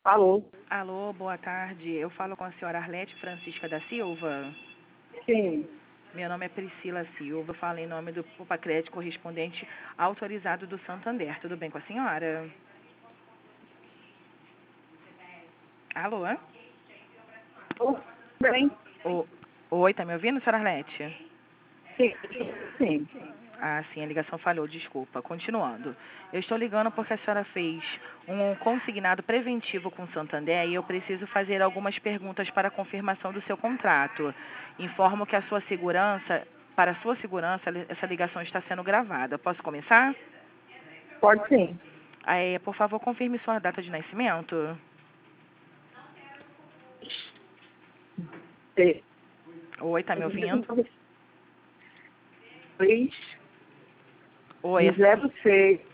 Alô? Alô, boa tarde. Eu falo com a senhora Arlete Francisca da Silva. Sim. Meu nome é Priscila Silva. Eu falo em nome do Poupa-Crédito correspondente autorizado do Santander. Tudo bem com a senhora? Alô? Tudo bem? Oi, tá me ouvindo, senhora Arlete? Sim. Sim. Ah, sim, a ligação falhou, desculpa. Continuando. Eu estou ligando porque a senhora fez um consignado preventivo com o Santander e eu preciso fazer algumas perguntas para a confirmação do seu contrato. Informo que para a sua segurança, essa ligação está sendo gravada. Posso começar? Pode sim. Por favor, confirme sua data de nascimento. Sim. Oi, tá me ouvindo? 3, Oi, 06.